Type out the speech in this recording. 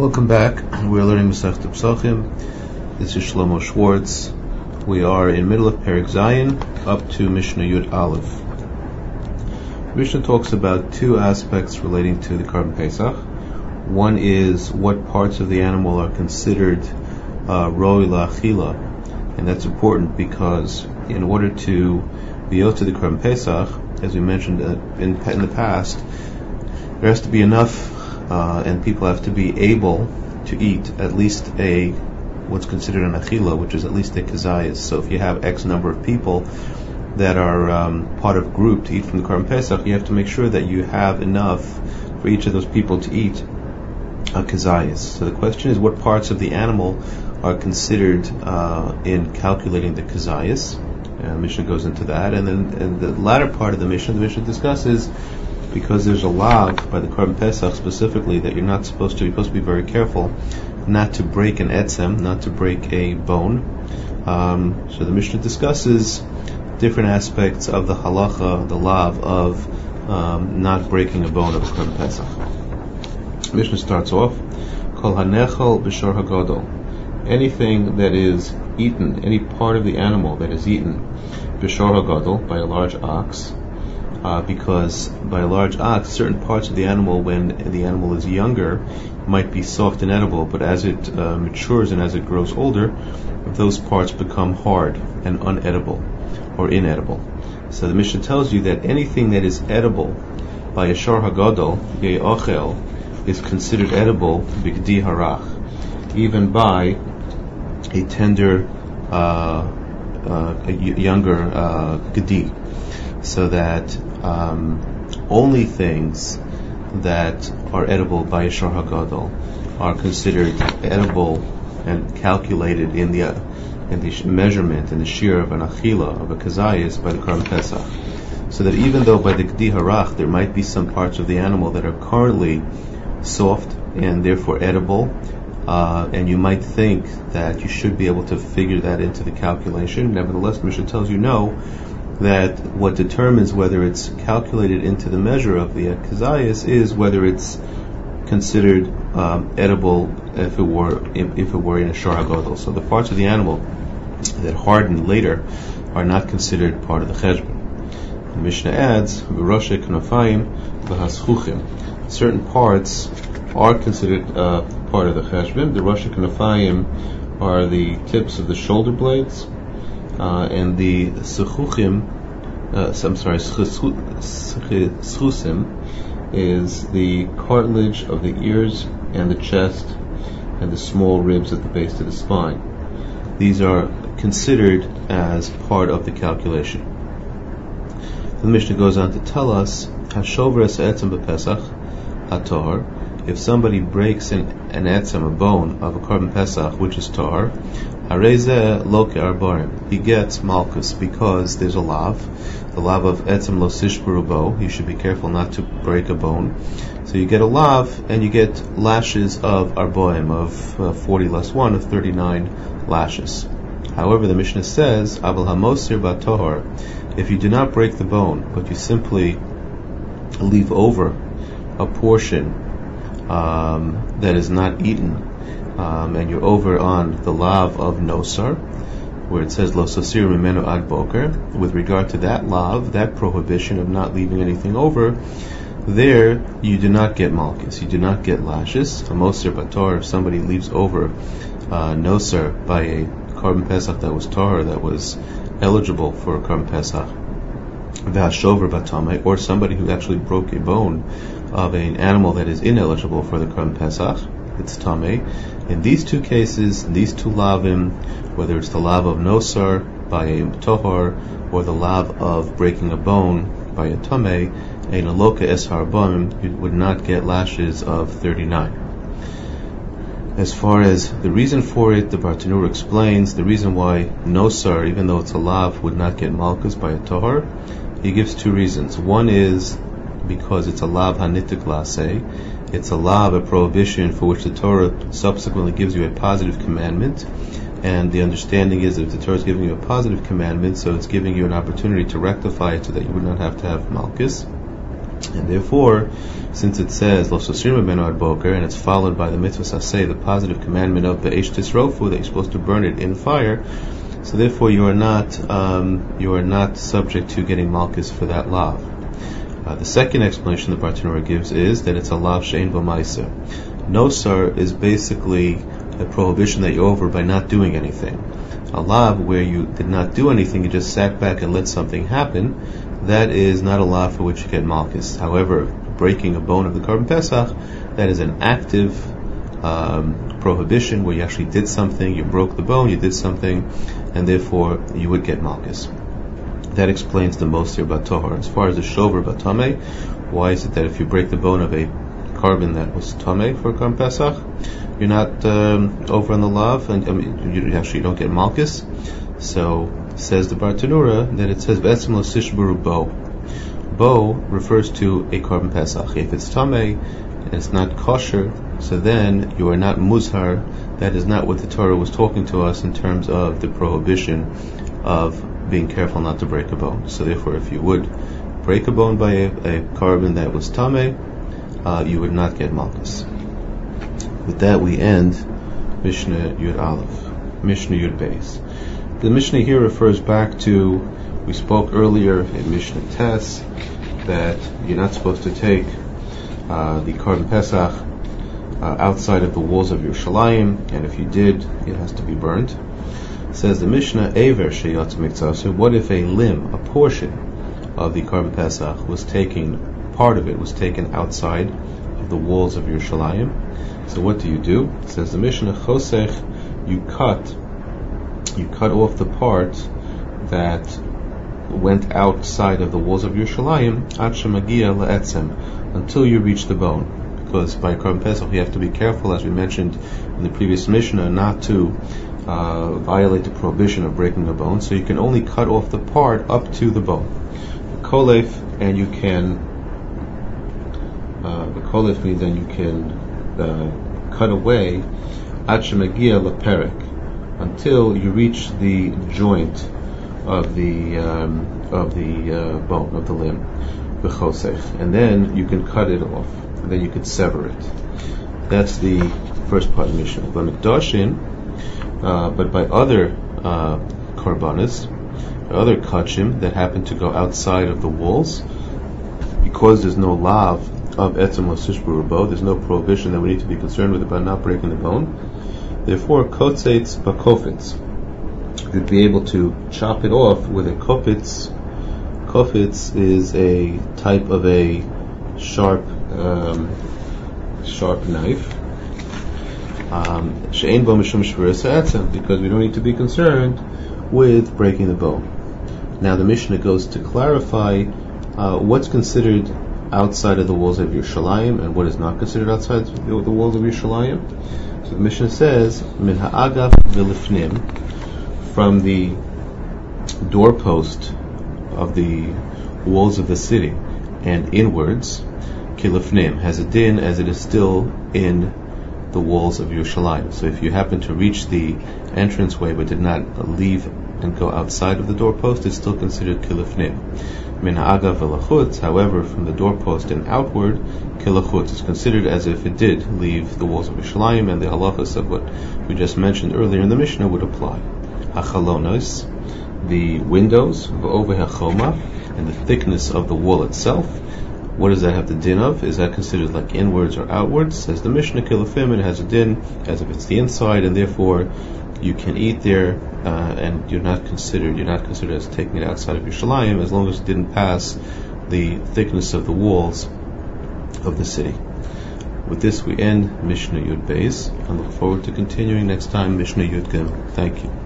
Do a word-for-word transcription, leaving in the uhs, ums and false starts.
Welcome back. We're learning Masechta Pesachim. This is Shlomo Schwartz. We are in middle of Perek Zayin, up to Mishnah Yud Aleph. Mishnah talks about two aspects relating to the Korban Pesach. One is what parts of the animal are considered uh, roi la'achila, and that's important because in order to be able to the Korban Pesach, as we mentioned uh, in, in the past, there has to be enough. Uh, and people have to be able to eat at least a, what's considered an achila, which is at least a kazayas. So if you have X number of people that are um, part of a group to eat from the Korban Pesach, you have to make sure that you have enough for each of those people to eat a kazayas. So the question is, what parts of the animal are considered uh, in calculating the kazayas? And the Mishnah goes into that. And then in the latter part of the Mishnah, the Mishnah discusses, because there's a lav by the Korban Pesach specifically that you're not supposed to, you're supposed to be very careful not to break an etzem, not to break a bone. Um, so the Mishnah discusses different aspects of the halacha, the lav of um, not breaking a bone of a Korban Pesach. The Mishnah starts off, Kol hanechal b'shor hagadol. Anything that is eaten, any part of the animal that is eaten, b'shor hagadol, by a large ox, Uh, because by a large ox, certain parts of the animal, when the animal is younger, might be soft and edible, but as it uh, matures and as it grows older, those parts become hard and unedible or inedible. So the Mishnah tells you that anything that is edible by a shor hagadol, ye'ochel, is considered edible b'gdi harach, even by a tender, uh, uh, a y- younger uh, gedi. So that um, only things that are edible by a shor hagadol are considered edible and calculated in the uh, in the measurement and the shear of an achila, of a kazayas, by the Korban Pesach. So that even though by the gdi harach there might be some parts of the animal that are currently soft and therefore edible, uh, and you might think that you should be able to figure that into the calculation. Nevertheless, Mishnah tells you no, that what determines whether it's calculated into the measure of the kazayas is whether it's considered um, edible if it were if it were in a shor hagadol. So the parts of the animal that harden later are not considered part of the cheshbon. The Mishnah adds, "V'roshe knafayim v'haschuchim." Certain parts are considered uh, part of the cheshbon. The roshe knafayim are the tips of the shoulder blades. Uh, and the sechuchim, uh, I'm sorry, schusim is the cartilage of the ears and the chest and the small ribs at the base of the spine. These are considered as part of the calculation. The Mishnah goes on to tell us, Hashovres etzem b'Pesach hator. If somebody breaks an, an etzem, a bone of a Korban Pesach, which is tar, hareze loke arbarim, he gets malchus because there's a lav, the lav of etzem lo sishburu bo. You should be careful not to break a bone. So you get a lav, and you get lashes of arboim, of uh, forty less one, of thirty-nine lashes. However, the Mishnah says, aval hamosir batohar, if you do not break the bone, but you simply leave over a portion Um, that is not eaten, um, and you're over on the lav of nosar, where it says lo sosir mimenu ad boker. With regard to that lav, that prohibition of not leaving anything over, there you do not get malchus, you do not get lashes. A mosir bator, if somebody leaves over uh, nosar by a Korban Pesach that was tahor, that was eligible for a Korban Pesach, v'hashover batame, or somebody who actually broke a bone of an animal that is ineligible for the Korban Pesach, it's tameh. In these two cases, in these two lavim, whether it's the lav of nosar by a tohar or the lav of breaking a bone by a tameh, a naloka es harbam, you would not get lashes of thirty-nine. As far as the reason for it, the Bartanura explains the reason why nosar, even though it's a lav, would not get malchus by a tohar. He gives two reasons. One is because it's a lav hanitik laseh. It's a lav, a prohibition for which the Torah subsequently gives you a positive commandment, and the understanding is that if the Torah is giving you a positive commandment, so it's giving you an opportunity to rectify it so that you would not have to have malchus. And therefore, since it says Lo Sosrim Ben Ad Boker, and it's followed by the mitzvah saseh, the positive commandment of Be'esh Tisrofu, that you're supposed to burn it in fire, so therefore you are not um, you are not subject to getting malchus for that lav. Uh, the second explanation the Bartanura gives is that it's a lav she'ein bo ma'aser. Nosar is basically a prohibition that you're over by not doing anything. A lav where you did not do anything, you just sat back and let something happen, that is not a lav for which you get malchus. However, breaking a bone of the Korban Pesach, that is an active um, prohibition where you actually did something, you broke the bone, you did something, and therefore you would get malchus. That explains the most here about Tohar. As far as the Shover Batame, why is it that if you break the bone of a carbon that was Tameh for Korban Pesach, you're not um, over on the lav, and I mean, you actually don't get malchus? So, says the Bartanura that it says V'etzem lo sishburu bo. Bo refers to a Korban Pesach. If it's Tameh and it's not kosher, so then you are not muzhar. That is not what the Torah was talking to us in terms of the prohibition of being careful not to break a bone. So therefore, if you would break a bone by a, a carbon that was Tameh, uh, you would not get malchus. With that, we end Mishnah Yud Aleph, Mishnah Yud Beis. The Mishnah here refers back to, we spoke earlier in Mishnah Tes that you're not supposed to take uh, the Korban Pesach uh, outside of the walls of Yerushalayim, and if you did, it has to be burned. Says the Mishnah, Eiver sheyatz miktzah. What if a limb, a portion of the Korban Pesach was taken, part of it was taken outside of the walls of Yerushalayim? So what do you do? It says the Mishnah, Chosech, you cut, you cut off the part that went outside of the walls of Yerushalayim, Ad shemagia le'etzem, until you reach the bone. Because by Korban Pesach you have to be careful, as we mentioned in the previous Mishnah, not to uh, violate the prohibition of breaking a bone. So you can only cut off the part up to the bone. The kolef, and you can, uh, the kolef means that you can uh, cut away Ad shemagia le'perek, until you reach the joint of the um, of the uh, bone, of the limb, the chosech, and then you can cut it off, and then you could sever it. That's the first part of the Mishnah. But Mikdashin, uh, but by other uh, karbanas, other kachim that happen to go outside of the walls, because there's no lav of etzem or sishbur bo, there's no prohibition that we need to be concerned with about not breaking the bone. Therefore, kotzetz bakofitz, you'd be able to chop it off with a kofitz. Kofitz is a type of a sharp, um, sharp knife. She'ein bo mishum shvuras ha'etzem, because we don't need to be concerned with breaking the bone. Now the Mishnah goes to clarify uh, what's considered outside of the walls of Yerushalayim and what is not considered outside the walls of Yerushalayim. So the Mishnah says, min ha'agav v'lifnim, from the doorpost of the walls of the city and inwards, kilifnim, has a din as it is still in the walls of Yerushalayim. So if you happen to reach the entranceway but did not leave and go outside of the doorpost, it's still considered kilifnim. Min ha'agav v'lachutz, however, from the doorpost and outward, kilachutz is considered as if it did leave the walls of Yerushalayim, and the halachas of what we just mentioned earlier in the Mishnah would apply. Hachalonos, the windows, v'oveh hachoma, and the thickness of the wall itself. What does that have the din of? Is that considered like inwards or outwards? Says the Mishnah, kilafim, it has a din as if it's the inside, and therefore you can eat there, uh, and you're not considered you're not considered as taking it outside of Yerushalayim as long as it didn't pass the thickness of the walls of the city. With this, we end Mishnah Yud Beis, and look forward to continuing next time Mishnah Yud Gimel. Thank you.